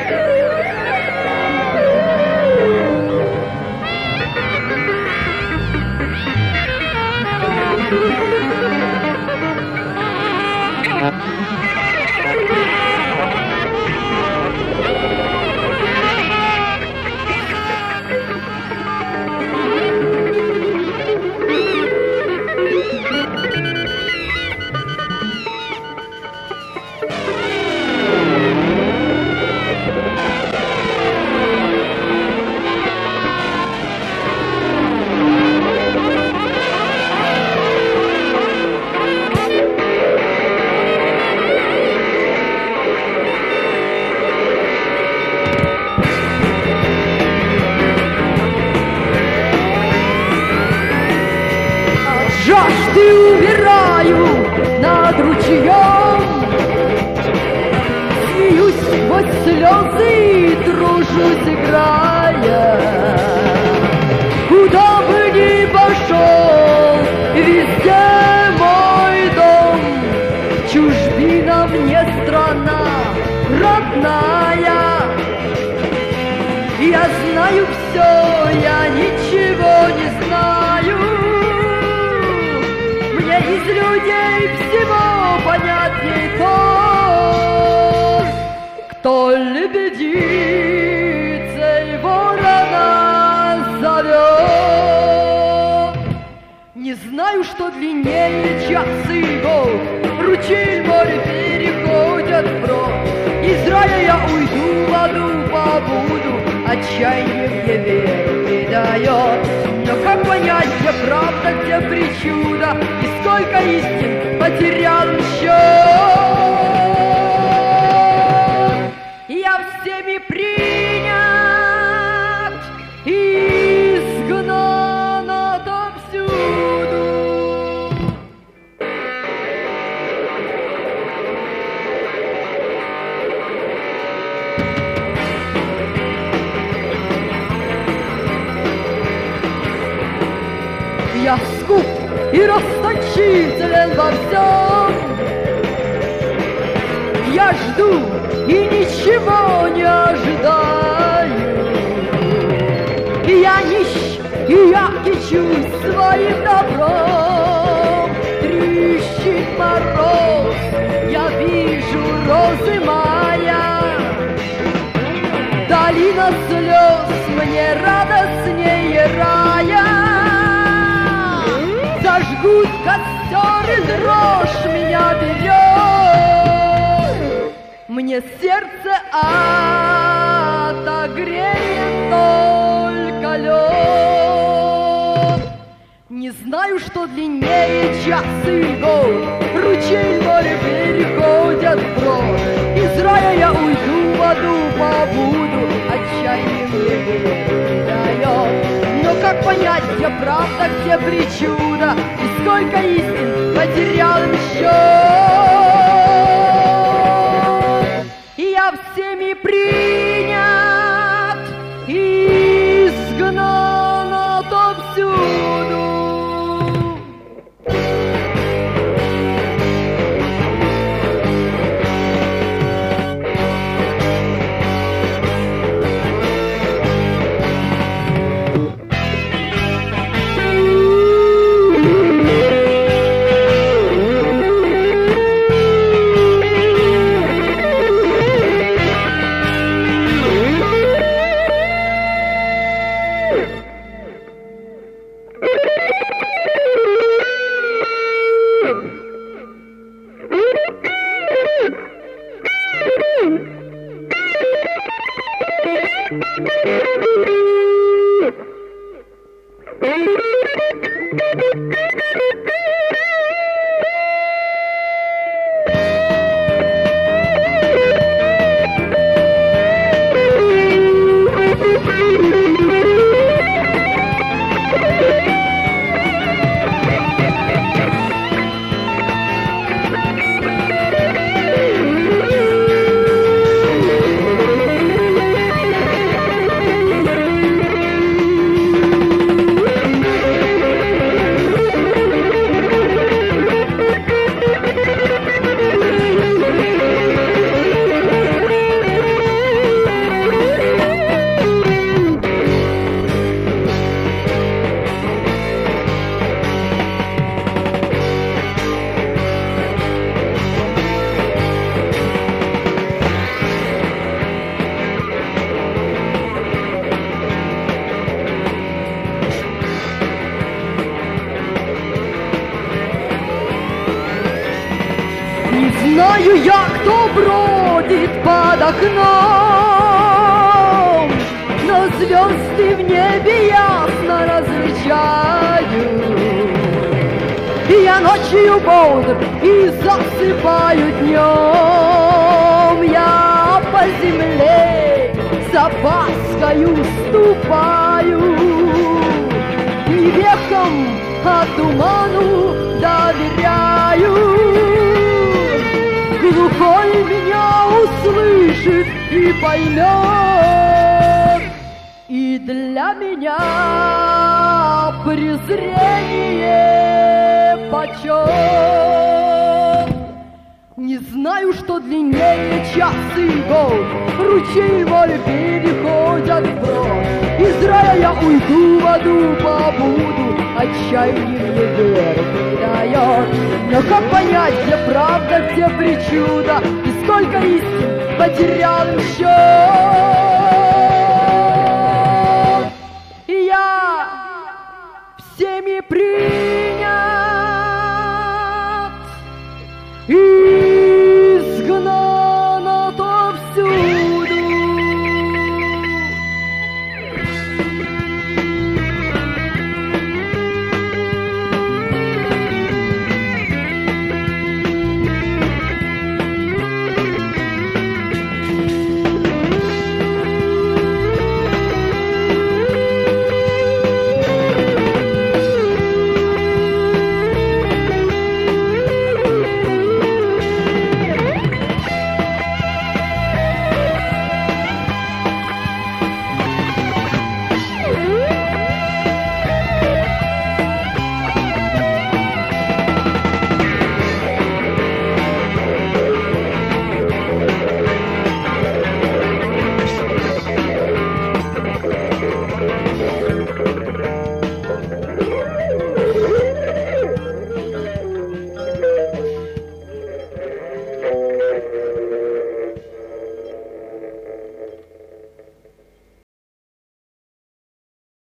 Жажды умираю над ручьем, смеюсь сквозь слезы, дружусь, играя. Куда бы ни пошел, везде мой дом, чужбина мне страна родная. Я знаю все, я ничего не знаю. Из людей всего понятней то, кто лебедицей ворона зовет. Не знаю, что длиннее часы год, ручей море переходят вброд. Из рая я уйду, в аду побуду, отчаяние мне веру не дает. Но как понять, где правда, где причуда, и сколько истин потерял счет? Я всеми принят, изгнан отовсюду. Я скуп и расточителен во всем. Я жду и ничего не ожидаю. Я нищ, и я кичусь своим добром. Трещит мороз, я вижу розы мая. Долина слез мне радостнее рая. Зажгут костер, и дрожь меня берет. Мне сердце отогреет только лед. Не знаю, что длиннее часы год, ручей море переходят вброд. Из рая я уйду, в аду побуду, отчаяние мне не дает. Но как понять, где правда, где причуда, и сколько истин потерял счет? И я всеми принят, изгнан отовсюду. знаю я, кто бродит под окном, но звезды в небе ясно различаю. И я ночью бодр и засыпаю днем. Я по земле с опаскою ступаю, не веком, а туману доверяю. Глухой меня услышит и поймет, и для меня презрение почет. Не знаю, что длиннее час и год, ручей море переходят вброд. Из рая я уйду, в аду побуду, отчаяние мне веру придает. Но как понять, где правда, где причуда, и сколько истин потерял им счет?